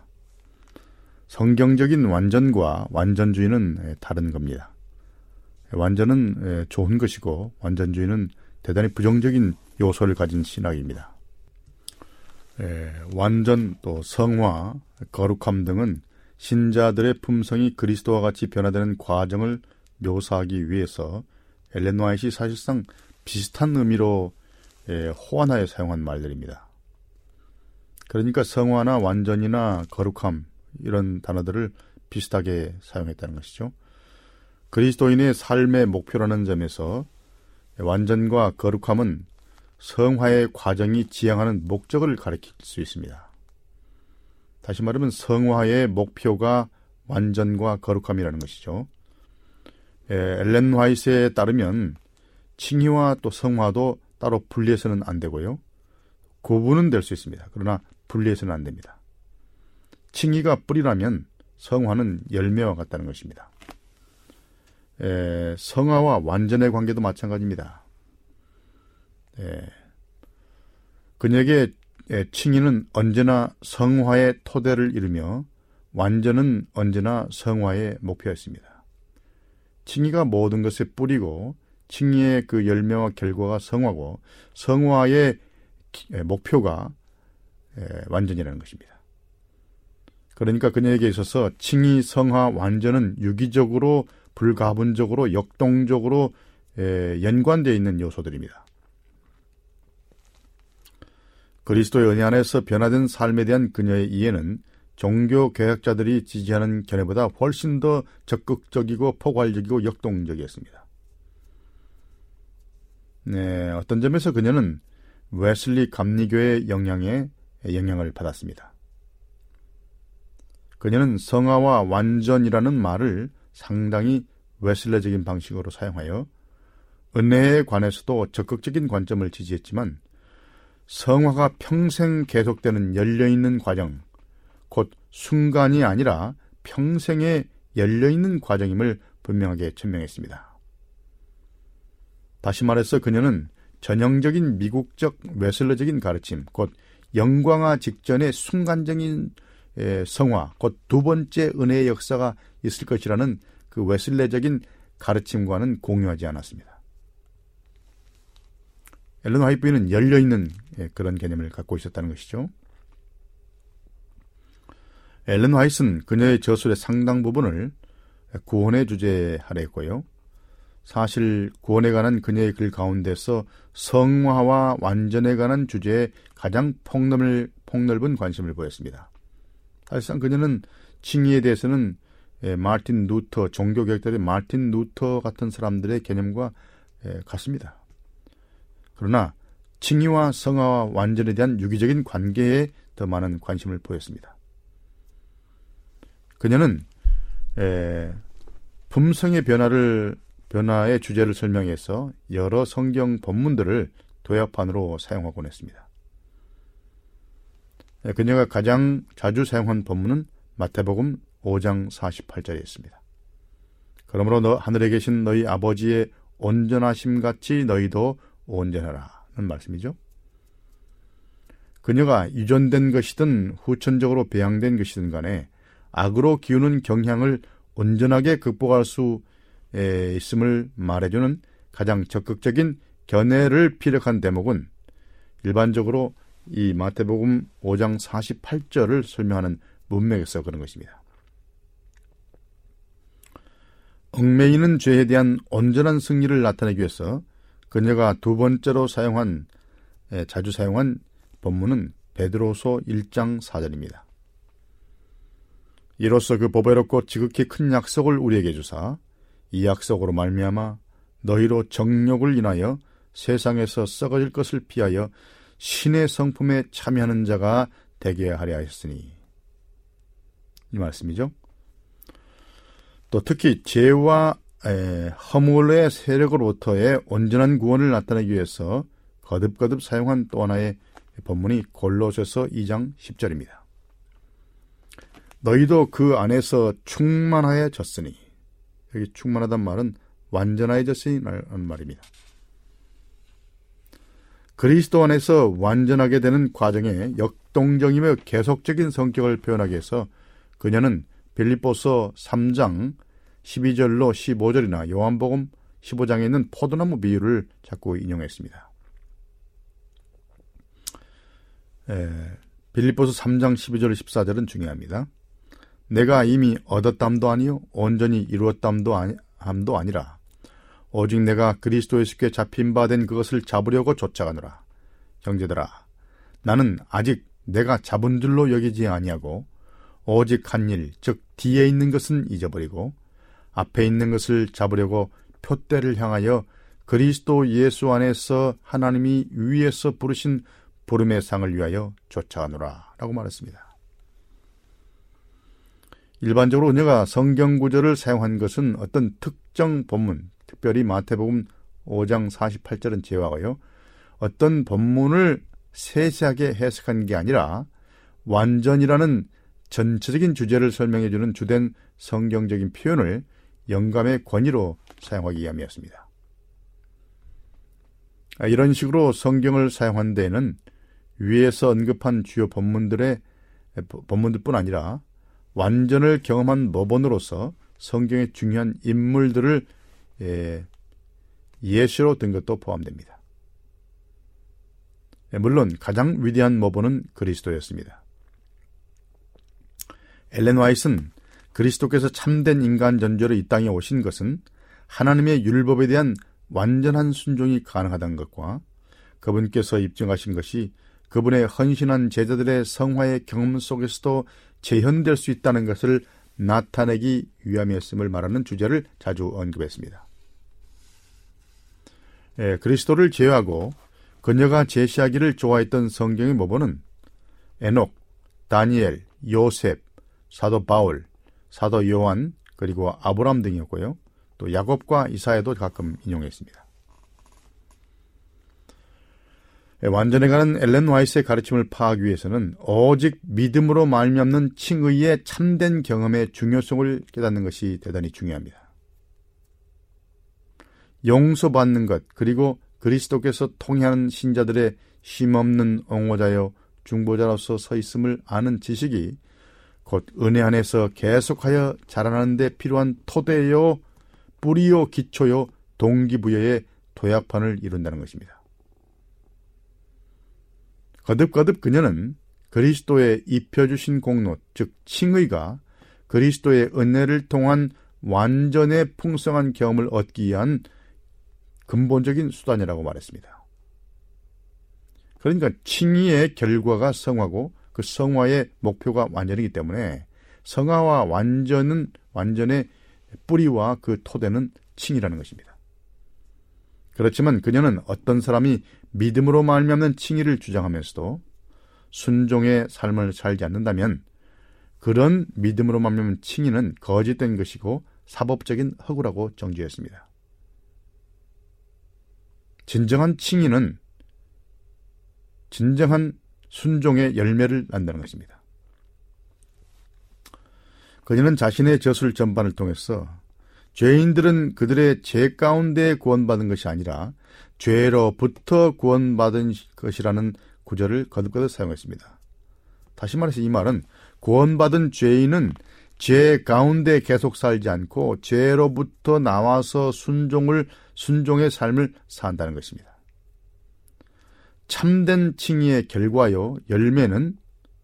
성경적인 완전과 완전주의는 다른 겁니다. 완전은 좋은 것이고 완전주의는 대단히 부정적인 요소를 가진 신학입니다. 예, 완전 또 성화, 거룩함 등은 신자들의 품성이 그리스도와 같이 변화되는 과정을 묘사하기 위해서 엘렌 화이트이 사실상 비슷한 의미로 예, 호환하여 사용한 말들입니다. 그러니까 성화나 완전이나 거룩함 이런 단어들을 비슷하게 사용했다는 것이죠. 그리스도인의 삶의 목표라는 점에서 완전과 거룩함은 성화의 과정이 지향하는 목적을 가리킬 수 있습니다. 다시 말하면 성화의 목표가 완전과 거룩함이라는 것이죠. 에, 엘렌 화이트에 따르면 칭의와 또 성화도 따로 분리해서는 안 되고요. 구분은 될 수 있습니다. 그러나 분리해서는 안 됩니다. 칭의가 뿌리라면 성화는 열매와 같다는 것입니다. 에, 성화와 완전의 관계도 마찬가지입니다. 에, 그녀에게 에, 칭의는 언제나 성화의 토대를 이루며 완전은 언제나 성화의 목표였습니다. 칭의가 모든 것의 뿌리고 칭의의 그 열매와 결과가 성화고 성화의 목표가 완전이라는 것입니다. 그러니까 그녀에게 있어서 칭의, 성화, 완전은 유기적으로 불가분적으로 역동적으로 연관되어 있는 요소들입니다. 그리스도의 은혜 안에서 변화된 삶에 대한 그녀의 이해는 종교 개혁자들이 지지하는 견해보다 훨씬 더 적극적이고 포괄적이고 역동적이었습니다. 네, 어떤 점에서 그녀는 웨슬리 감리교의 영향에 영향을 받았습니다. 그녀는 성화와 완전이라는 말을 상당히 웨슬레적인 방식으로 사용하여 은혜에 관해서도 적극적인 관점을 지지했지만 성화가 평생 계속되는 열려있는 과정, 곧 순간이 아니라 평생에 열려있는 과정임을 분명하게 천명했습니다. 다시 말해서 그녀는 전형적인 미국적 웨슬레적인 가르침, 곧 영광화 직전의 순간적인 성화, 곧 두 번째 은혜의 역사가 있을 것이라는 그 웨슬레적인 가르침과는 공유하지 않았습니다. 엘렌 화이트 부인은 열려있는 그런 개념을 갖고 있었다는 것이죠. 엘렌 화이트는 그녀의 저술의 상당 부분을 구원의 주제에 할애했고요. 사실 구원에 관한 그녀의 글 가운데서 성화와 완전에 관한 주제에 가장 폭넓은, 폭넓은 관심을 보였습니다. 사실상 그녀는 칭의에 대해서는 마틴 루터, 종교개혁자의 마틴 루터 같은 사람들의 개념과 같습니다. 그러나 칭의와 성화와 완전에 대한 유기적인 관계에 더 많은 관심을 보였습니다. 그녀는 에, 품성의 변화를 변화의 주제를 설명해서 여러 성경 본문들을 도약판으로 사용하곤 했습니다. 그녀가 가장 자주 사용한 본문은 마태복음 오 장 사십팔 절이었습니다. 그러므로 너 하늘에 계신 너희 아버지의 온전하심 같이 너희도 온전하라는 말씀이죠. 그녀가 유전된 것이든 후천적으로 배양된 것이든 간에 악으로 기우는 경향을 온전하게 극복할 수 있음을 말해주는 가장 적극적인 견해를 피력한 대목은 일반적으로 이 마태복음 오 장 사십팔 절을 설명하는 문맥에서 그런 것입니다. 얽매이는 죄에 대한 온전한 승리를 나타내기 위해서 그녀가 두 번째로 사용한 자주 사용한 본문은 베드로서 일 장 사 절입니다. 이로써 그 보배롭고 지극히 큰 약속을 우리에게 주사 이 약속으로 말미암아 너희로 정욕을 인하여 세상에서 썩어질 것을 피하여 신의 성품에 참여하는 자가 되게 하려 하였으니, 이 말씀이죠. 또 특히 죄와 에, 허물의 세력으로부터의 온전한 구원을 나타내기 위해서 거듭거듭 사용한 또 하나의 본문이 골로새서 이 장 십 절입니다. 너희도 그 안에서 충만하여졌으니, 여기 충만하단 말은 완전하여졌으니 라는 말입니다. 그리스도 안에서 완전하게 되는 과정에 역동적이며 계속적인 성격을 표현하기 위해서 그녀는 빌립보서 삼 장 십이 절로 십오 절이나 요한복음 십오 장에 있는 포도나무 비유를 자꾸 인용했습니다. 에, 빌립보서 삼 장 십이 절 십사 절은 중요합니다. 내가 이미 얻었담도 아니요 온전히 이루었담도 아니, 함도 아니라 오직 내가 그리스도 예수께 잡힌 바 된 그것을 잡으려고 쫓아가노라. 형제들아, 나는 아직 내가 잡은 줄로 여기지 아니하고 오직 한 일, 즉 뒤에 있는 것은 잊어버리고 앞에 있는 것을 잡으려고 표대를 향하여 그리스도 예수 안에서 하나님이 위에서 부르신 부름의 상을 위하여 쫓아가노라 라고 말했습니다. 일반적으로 은혜가 성경 구절을 사용한 것은 어떤 특정 본문, 특별히 마태복음 오 장 사십팔 절은 제외하고요, 어떤 본문을 세세하게 해석한 게 아니라 완전이라는 전체적인 주제를 설명해주는 주된 성경적인 표현을 영감의 권위로 사용하기 위함이었습니다. 이런 식으로 성경을 사용한 데에는 위에서 언급한 주요 본문들의 본문들뿐 아니라 완전을 경험한 모본으로서 성경의 중요한 인물들을 예, 예시로 든 것도 포함됩니다. 물론 가장 위대한 모본은 그리스도였습니다. 엘렌 화이트는 그리스도께서 참된 인간 전조로 이 땅에 오신 것은 하나님의 율법에 대한 완전한 순종이 가능하다는 것과 그분께서 입증하신 것이 그분의 헌신한 제자들의 성화의 경험 속에서도 재현될 수 있다는 것을 나타내기 위함이었음을 말하는 주제를 자주 언급했습니다. 예, 그리스도를 제외하고 그녀가 제시하기를 좋아했던 성경의 모본은 에녹, 다니엘, 요셉, 사도 바울, 사도 요한, 그리고 아브람 등이었고요. 또 야곱과 이사야도 가끔 인용했습니다. 완전에 가는 엘렌 화이트의 가르침을 파악하기 위해서는 오직 믿음으로 말미암는 칭의의 참된 경험의 중요성을 깨닫는 것이 대단히 중요합니다. 용서받는 것, 그리고 그리스도께서 통해하는 신자들의 쉼없는 옹호자여 중보자로서 서 있음을 아는 지식이 곧 은혜 안에서 계속하여 자라나는 데 필요한 토대요, 뿌리요, 기초요, 동기부여의 도약판을 이룬다는 것입니다. 거듭거듭 그녀는 그리스도의 입혀주신 공로, 즉 칭의가 그리스도의 은혜를 통한 완전의 풍성한 경험을 얻기 위한 근본적인 수단이라고 말했습니다. 그러니까 칭의의 결과가 성화고 그 성화의 목표가 완전이기 때문에 성화와 완전은 완전의 뿌리와 그 토대는 칭의라는 것입니다. 그렇지만 그녀는 어떤 사람이 믿음으로 말미암는 칭의를 주장하면서도 순종의 삶을 살지 않는다면 그런 믿음으로 말미암는 칭의는 거짓된 것이고 사법적인 허구라고 정죄했습니다. 진정한 칭의는 진정한 순종의 열매를 낳는다는 것입니다. 그녀는 자신의 저술 전반을 통해서 죄인들은 그들의 죄 가운데 구원받은 것이 아니라 죄로부터 구원받은 것이라는 구절을 거듭거듭 사용했습니다. 다시 말해서 이 말은 구원받은 죄인은 죄 가운데 계속 살지 않고 죄로부터 나와서 순종을 순종의 삶을 산다는 것입니다. 참된 칭의의 결과요 열매는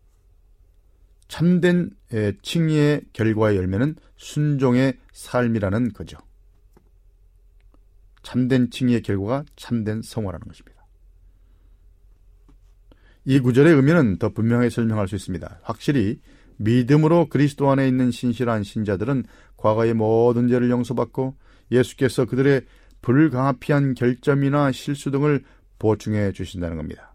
참된 칭의의 결과의 열매는 순종의 삶이라는 거죠. 참된 칭의의 결과가 참된 성화라는 것입니다. 이 구절의 의미는 더 분명하게 설명할 수 있습니다. 확실히 믿음으로 그리스도 안에 있는 신실한 신자들은 과거의 모든 죄를 용서받고 예수께서 그들의 불가피한 결점이나 실수 등을 보충해 주신다는 겁니다.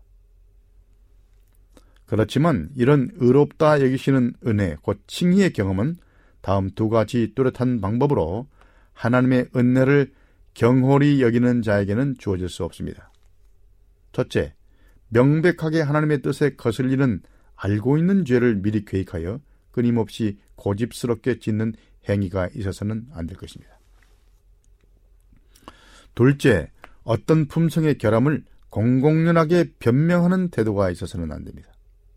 그렇지만 이런 의롭다 여기시는 은혜, 곧 칭의의 경험은 다음 두 가지 뚜렷한 방법으로 하나님의 은혜를 경홀히 여기는 자에게는 주어질 수 없습니다. 첫째, 명백하게 하나님의 뜻에 거슬리는 알고 있는 죄를 미리 계획하여 끊임없이 고집스럽게 짓는 행위가 있어서는 안 될 것입니다. 둘째, 어떤 품성의 결함을 공공연하게 변명하는 태도가 있어서는 안 됩니다.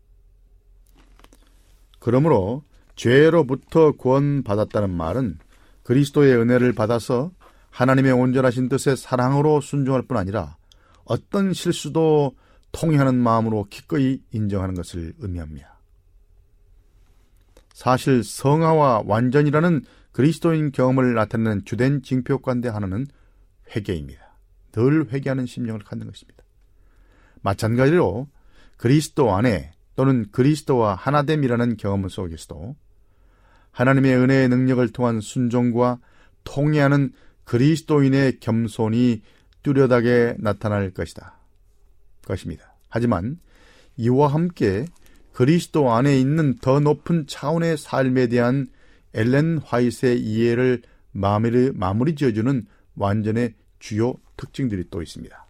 그러므로 죄로부터 구원받았다는 말은 그리스도의 은혜를 받아서 하나님의 온전하신 뜻의 사랑으로 순종할 뿐 아니라 어떤 실수도 통회하는 마음으로 기꺼이 인정하는 것을 의미합니다. 사실 성화와 완전이라는 그리스도인 경험을 나타내는 주된 징표 가운데 하나는 회개입니다. 늘 회개하는 심령을 갖는 것입니다. 마찬가지로 그리스도 안에 또는 그리스도와 하나됨이라는 경험 속에서도 하나님의 은혜의 능력을 통한 순종과 통회하는 그리스도인의 겸손이 뚜렷하게 나타날 것이다. 것입니다. 하지만 이와 함께 그리스도 안에 있는 더 높은 차원의 삶에 대한 엘렌 화이트의 이해를 마무리, 마무리 지어주는 완전의 주요 특징들이 또 있습니다.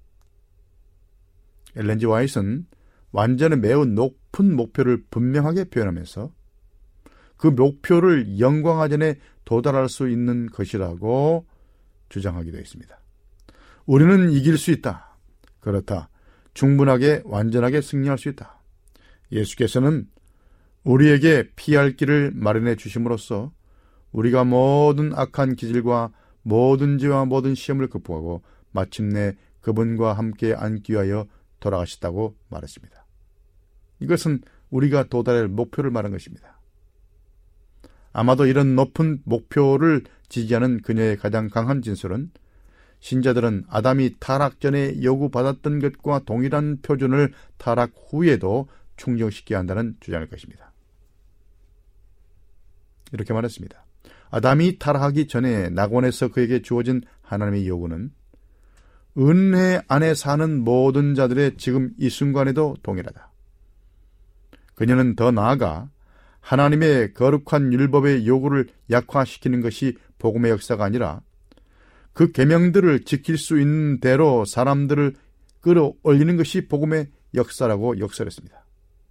엘렌 지 화이트는 완전의 매우 높은 목표를 분명하게 표현하면서 그 목표를 영광하전에 도달할 수 있는 것이라고 주장하기도 했습니다. 우리는 이길 수 있다. 그렇다. 충분하게 완전하게 승리할 수 있다. 예수께서는 우리에게 피할 길을 마련해 주심으로써 우리가 모든 악한 기질과 모든 죄와 모든 시험을 극복하고 마침내 그분과 함께 앉기 위하여 돌아가셨다고 말했습니다. 이것은 우리가 도달할 목표를 말한 것입니다. 아마도 이런 높은 목표를 지지하는 그녀의 가장 강한 진술은 신자들은 아담이 타락 전에 요구받았던 것과 동일한 표준을 타락 후에도 충족시켜야 한다는 주장일 것입니다. 이렇게 말했습니다. 아담이 타락하기 전에 낙원에서 그에게 주어진 하나님의 요구는 은혜 안에 사는 모든 자들의 지금 이 순간에도 동일하다. 그녀는 더 나아가 하나님의 거룩한 율법의 요구를 약화시키는 것이 복음의 역사가 아니라 그 계명들을 지킬 수 있는 대로 사람들을 끌어올리는 것이 복음의 역사라고 역설했습니다.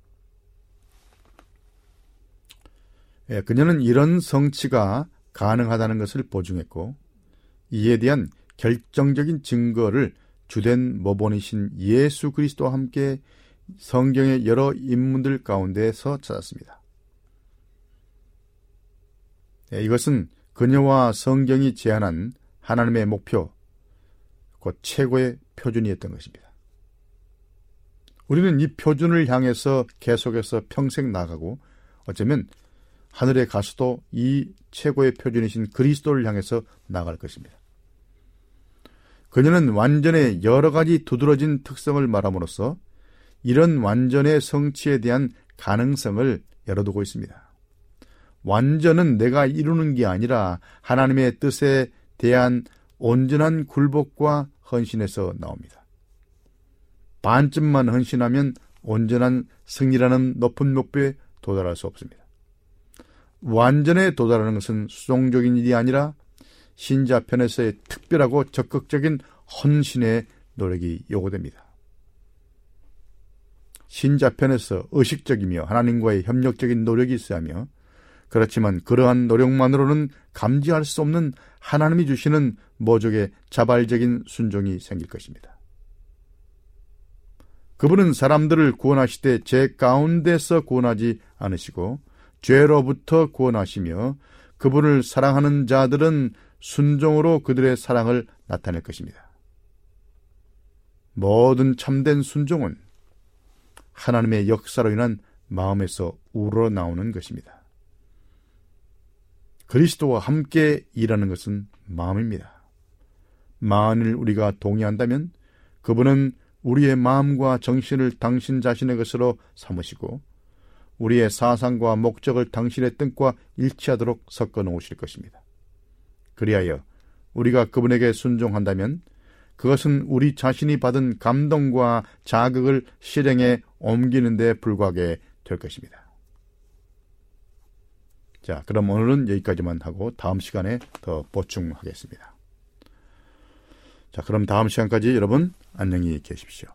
예, 그녀는 이런 성취가 가능하다는 것을 보증했고 이에 대한 결정적인 증거를 주된 모본이신 예수 그리스도와 함께 성경의 여러 인물들 가운데서 찾았습니다. 예, 이것은 그녀와 성경이 제안한 하나님의 목표, 곧 최고의 표준이었던 것입니다. 우리는 이 표준을 향해서 계속해서 평생 나가고 어쩌면 하늘에 가서도 이 최고의 표준이신 그리스도를 향해서 나갈 것입니다. 그녀는 완전의 여러 가지 두드러진 특성을 말함으로써 이런 완전의 성취에 대한 가능성을 열어두고 있습니다. 완전은 내가 이루는 게 아니라 하나님의 뜻에 대한 온전한 굴복과 헌신에서 나옵니다. 반쯤만 헌신하면 온전한 승리라는 높은 목표에 도달할 수 없습니다. 완전에 도달하는 것은 수동적인 일이 아니라 신자 편에서의 특별하고 적극적인 헌신의 노력이 요구됩니다. 신자 편에서 의식적이며 하나님과의 협력적인 노력이 있어야 하며 그렇지만 그러한 노력만으로는 감지할 수 없는 하나님이 주시는 모족의 자발적인 순종이 생길 것입니다. 그분은 사람들을 구원하시되 죄 가운데서 구원하지 않으시고 죄로부터 구원하시며 그분을 사랑하는 자들은 순종으로 그들의 사랑을 나타낼 것입니다. 모든 참된 순종은 하나님의 역사로 인한 마음에서 우러나오는 것입니다. 그리스도와 함께 일하는 것은 마음입니다. 만일 우리가 동의한다면 그분은 우리의 마음과 정신을 당신 자신의 것으로 삼으시고 우리의 사상과 목적을 당신의 뜻과 일치하도록 섞어 놓으실 것입니다. 그리하여 우리가 그분에게 순종한다면 그것은 우리 자신이 받은 감동과 자극을 실행에 옮기는 데 불과하게 될 것입니다. 자, 그럼 오늘은 여기까지만 하고 다음 시간에 더 보충하겠습니다. 자, 그럼 다음 시간까지 여러분 안녕히 계십시오.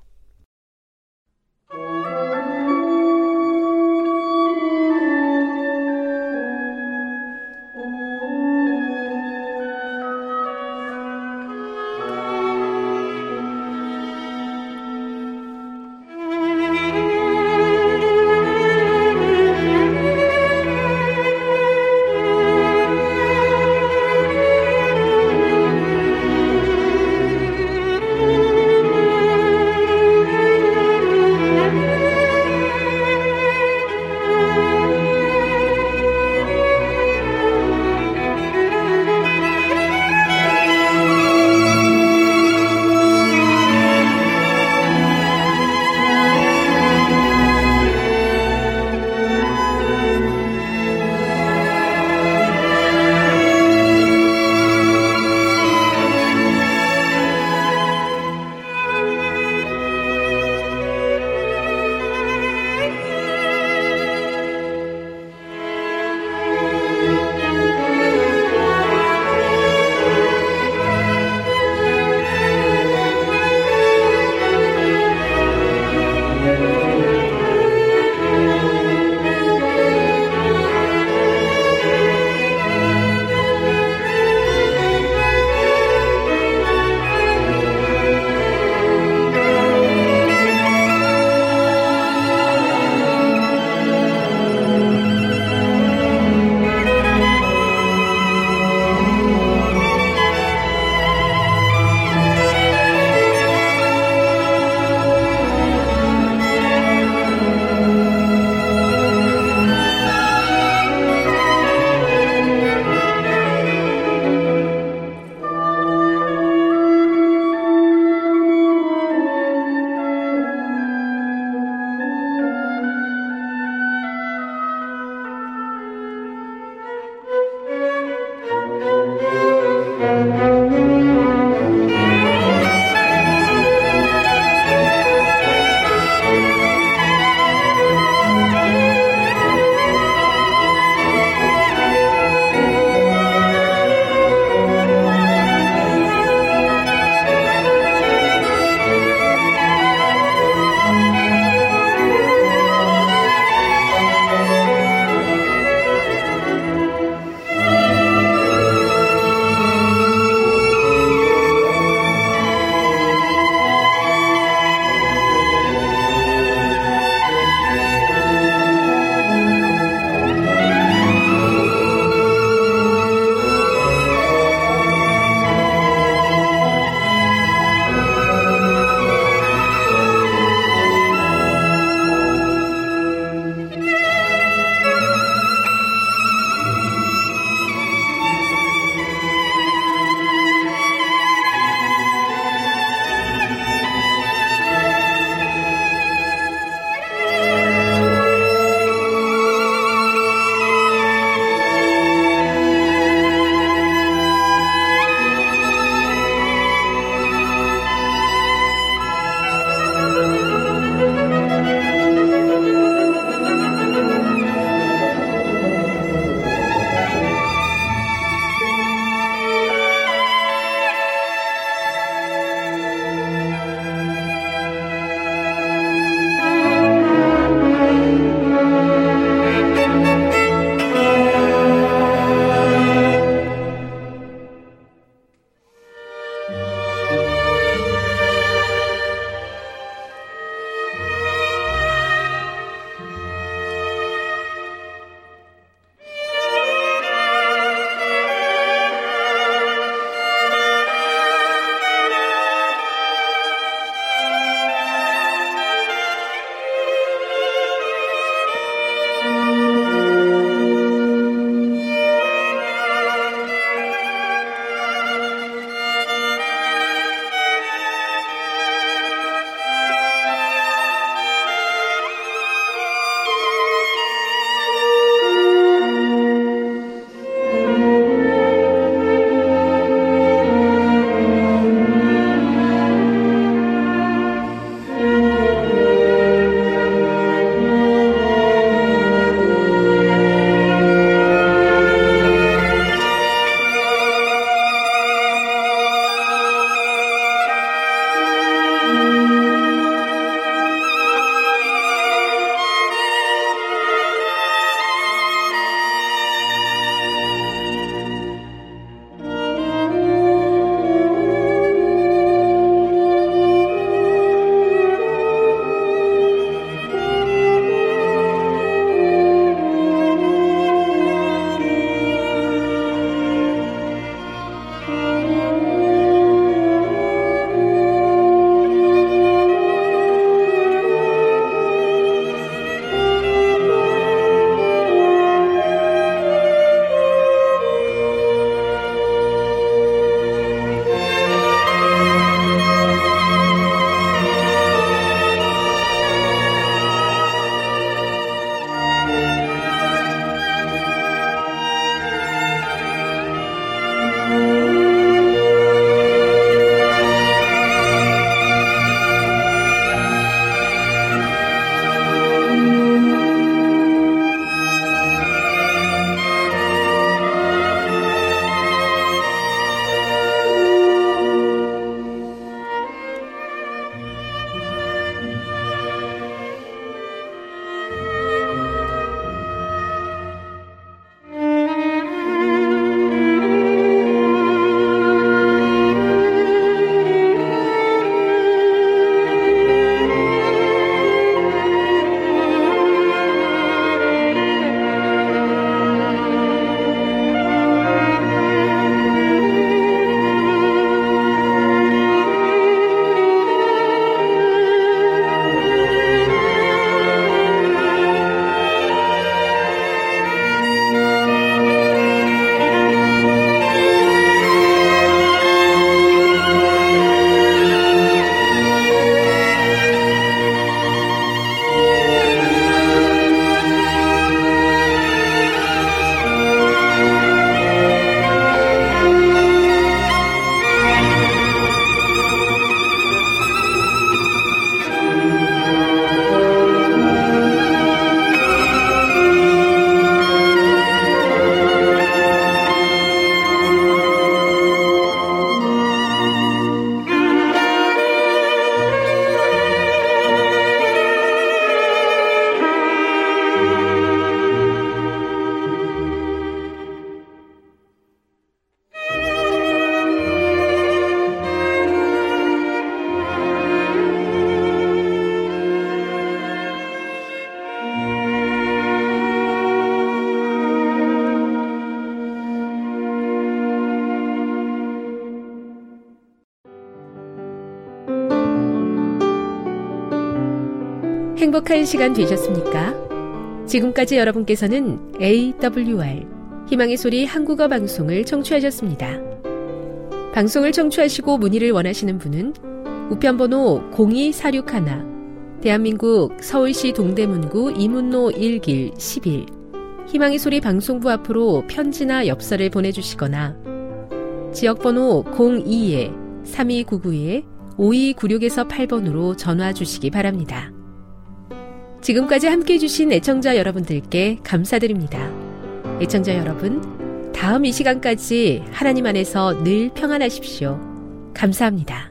행복한 시간 되셨습니까? 지금까지 여러분께서는 에이더블유알 희망의 소리 한국어 방송을 청취하셨습니다. 방송을 청취하시고 문의를 원하시는 분은 우편번호 공이사육일, 대한민국 서울시 동대문구 이문로 일 길 십일 희망의 소리 방송부 앞으로 편지나 엽서를 보내주시거나 지역번호 공이 삼이구구 오이구육에서 팔 번으로 전화 주시기 바랍니다. 지금까지 함께해 주신 애청자 여러분들께 감사드립니다. 애청자 여러분, 다음 이 시간까지 하나님 안에서 늘 평안하십시오. 감사합니다.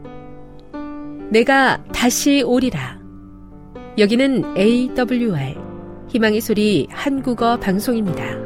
내가 다시 오리라. 여기는 에이더블유알 희망의 소리 한국어 방송입니다.